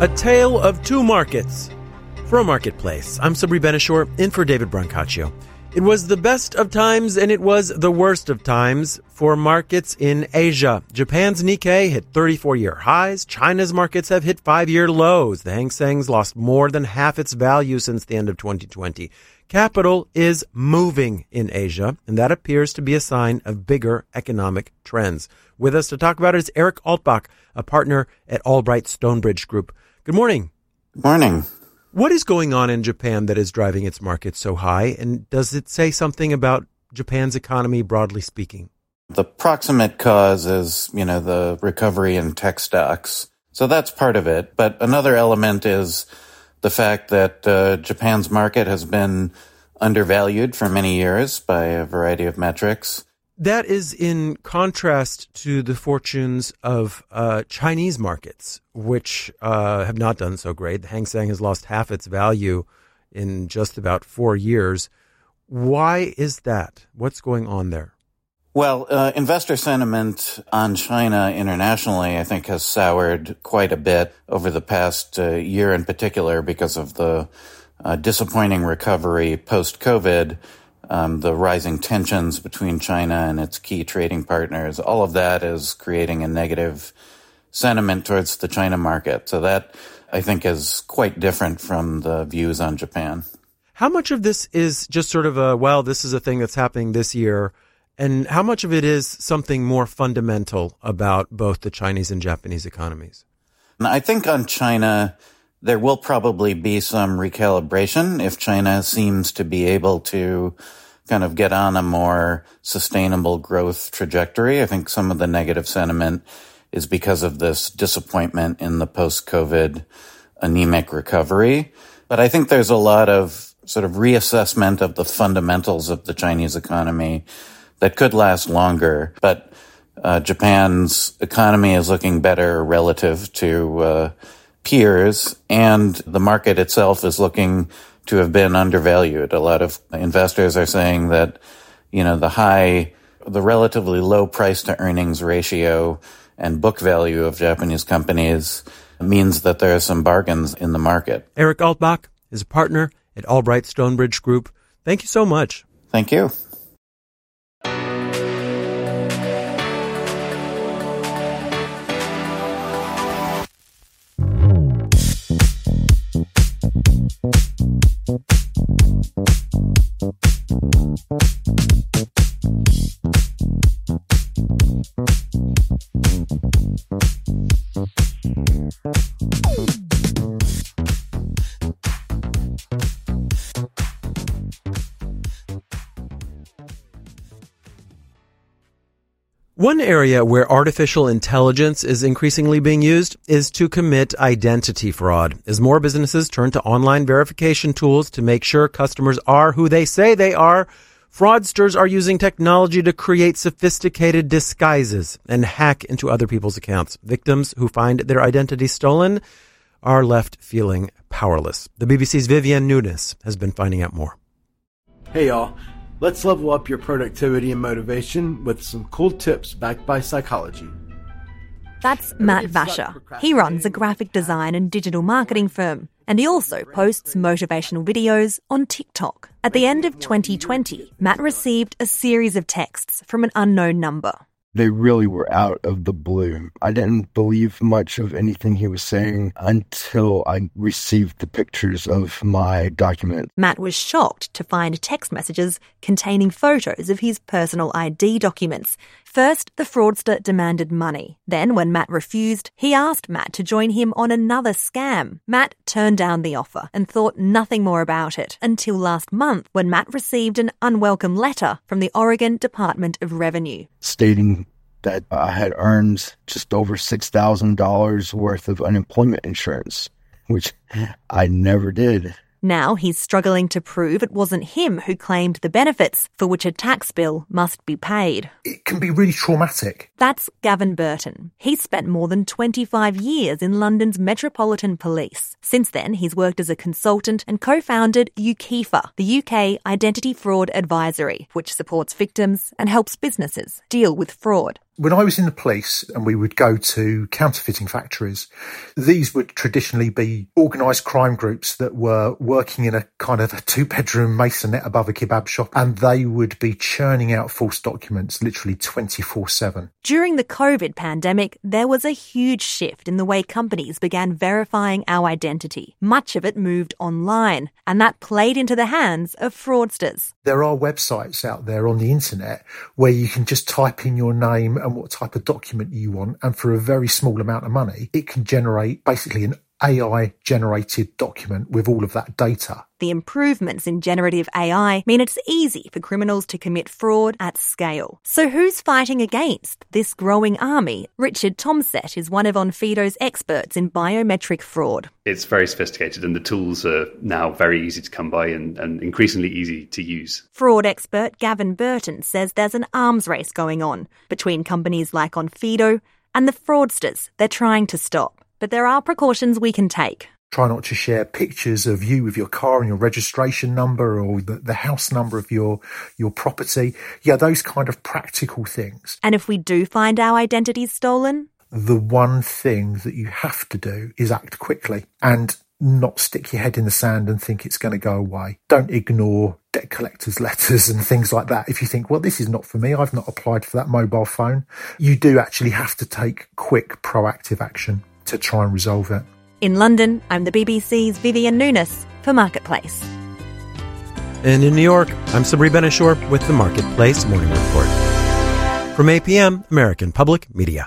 A Tale of Two Markets. From Marketplace, I'm Sabri Benishore, in for David Brancaccio. It was the best of times and it was the worst of times for markets in Asia. Japan's Nikkei hit 34-year highs. China's markets have hit 5-year lows. The Hang Seng's lost more than half its value since the end of 2020. Capital is moving in Asia, and that appears to be a sign of bigger economic trends. With us to talk about it is Eric Altbach, a partner at Albright Stonebridge Group. Good morning. Good morning. What is going on in Japan that is driving its market so high? And does it say something about Japan's economy, broadly speaking? The proximate cause is, the recovery in tech stocks. So that's part of it. But another element is the fact that Japan's market has been undervalued for many years by a variety of metrics. That is in contrast to the fortunes of Chinese markets, which have not done so great. The Hang Seng has lost half its value in just about 4 years. Why is that? What's going on there? Well, investor sentiment on China internationally, I think, has soured quite a bit over the past year in particular because of the disappointing recovery post-COVID. The rising tensions between China and its key trading partners, all of that is creating a negative sentiment towards the China market. So that, I think, is quite different from the views on Japan. How much of this is just sort of this is a thing that's happening this year, and how much of it is something more fundamental about both the Chinese and Japanese economies? And I think on China, there will probably be some recalibration if China seems to be able to kind of get on a more sustainable growth trajectory. I think some of the negative sentiment is because of this disappointment in the post-COVID anemic recovery. But I think there's a lot of sort of reassessment of the fundamentals of the Chinese economy that could last longer. But Japan's economy is looking better relative to peers, and the market itself is looking to have been undervalued. A lot of investors are saying that, the relatively low price to earnings ratio and book value of Japanese companies means that there are some bargains in the market. Eric Altbach is a partner at Albright Stonebridge Group. Thank you so much. Thank you. One area where artificial intelligence is increasingly being used is to commit identity fraud. As more businesses turn to online verification tools to make sure customers are who they say they are, fraudsters are using technology to create sophisticated disguises and hack into other people's accounts. Victims who find their identity stolen are left feeling powerless. The BBC's Vivienne Nunes has been finding out more. Hey y'all. Let's level up your productivity and motivation with some cool tips backed by psychology. That's Matt Vasher. He runs a graphic design and digital marketing firm, and he also posts motivational videos on TikTok. At the end of 2020, Matt received a series of texts from an unknown number. They really were out of the blue. I didn't believe much of anything he was saying until I received the pictures of my document. Matt was shocked to find text messages containing photos of his personal ID documents. First, the fraudster demanded money. Then, when Matt refused, he asked Matt to join him on another scam. Matt turned down the offer and thought nothing more about it until last month when Matt received an unwelcome letter from the Oregon Department of Revenue, stating that I had earned just over $6,000 worth of unemployment insurance, which I never did. Now he's struggling to prove it wasn't him who claimed the benefits for which a tax bill must be paid. It can be really traumatic. That's Gavin Burton. He's spent more than 25 years in London's Metropolitan Police. Since then, he's worked as a consultant and co-founded UKIFA, the UK Identity Fraud Advisory, which supports victims and helps businesses deal with fraud. When I was in the police and we would go to counterfeiting factories, these would traditionally be organised crime groups that were working in a kind of a 2-bedroom masonette above a kebab shop, and they would be churning out false documents literally 24/7. During the COVID pandemic, there was a huge shift in the way companies began verifying our identity. Much of it moved online, and that played into the hands of fraudsters. There are websites out there on the internet where you can just type in your name and what type of document you want, and for a very small amount of money, it can generate basically an AI-generated document with all of that data. The improvements in generative AI mean it's easy for criminals to commit fraud at scale. So who's fighting against this growing army? Richard Tomset is one of Onfido's experts in biometric fraud. It's very sophisticated and the tools are now very easy to come by and increasingly easy to use. Fraud expert Gavin Burton says there's an arms race going on between companies like Onfido and the fraudsters they're trying to stop. But there are precautions we can take. Try not to share pictures of you with your car and your registration number or the house number of your property. Yeah, those kind of practical things. And if we do find our identities stolen? The one thing that you have to do is act quickly and not stick your head in the sand and think it's going to go away. Don't ignore debt collectors' letters and things like that. If you think, well, this is not for me, I've not applied for that mobile phone, you do actually have to take quick, proactive action to try and resolve it. In London, I'm the BBC's Vivian Nunes for Marketplace. And in New York, I'm Sabri Benishore with the Marketplace Morning Report. From APM, American Public Media.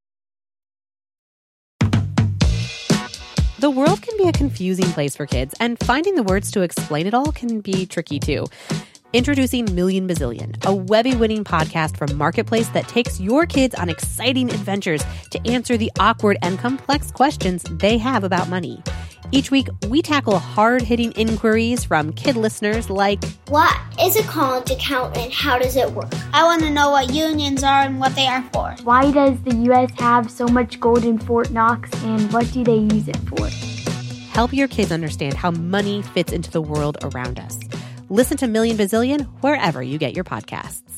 The world can be a confusing place for kids, and finding the words to explain it all can be tricky too. Introducing Million Bazillion, a Webby-winning podcast from Marketplace that takes your kids on exciting adventures to answer the awkward and complex questions they have about money. Each week, we tackle hard-hitting inquiries from kid listeners like, what is a college account and how does it work? I want to know what unions are and what they are for. Why does the U.S. have so much gold in Fort Knox and what do they use it for? Help your kids understand how money fits into the world around us. Listen to Million Bazillion wherever you get your podcasts.